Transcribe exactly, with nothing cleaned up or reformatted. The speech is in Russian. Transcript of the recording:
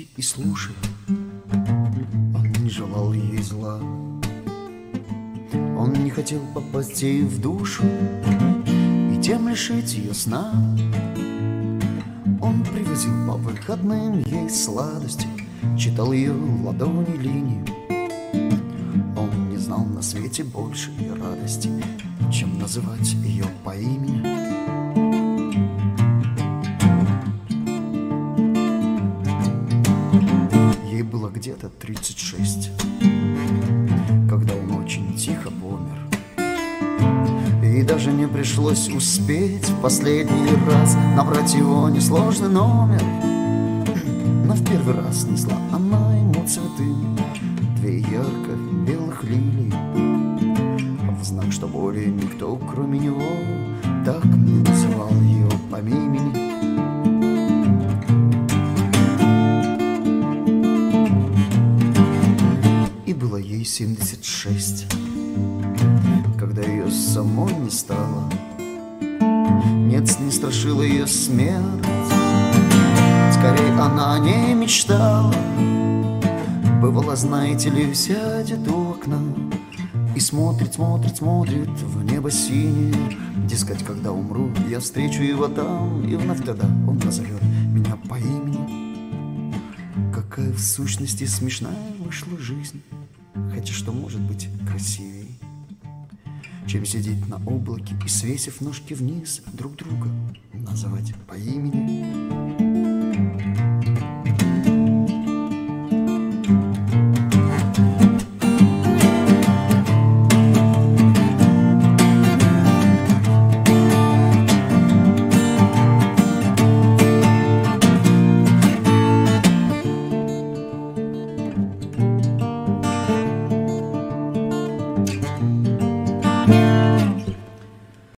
Сиди и слушай, он не желал ей зла. Он не хотел попасть ей в душу и тем лишить ее сна. Он привозил по выходным ей сладости, читал ее ладони линии. Он не знал на свете больше и радости, чем называть ее по имени. Ей было где-то тридцать шесть, когда он очень тихо помер. И даже не пришлось успеть в последний раз набрать его несложный номер. Но в первый раз несла она ему цветы, две ярко-белых лилии, в знак, что более никто, кроме него, так не называл ее по имени. И было ей семьдесят шесть, когда ее самой не стало. Нет, не страшила ее смерть, скорее она не мечтала. Бывало, знаете ли, сядет у окна и смотрит, смотрит, смотрит в небо синее. Дескать, когда умру, я встречу его там, и вновь тогда он назовет меня по имени. Какая в сущности смешная вышла жизнь, хотя что может быть красивее, чем сидеть на облаке и, свесив ножки вниз, друг друга называть по имени.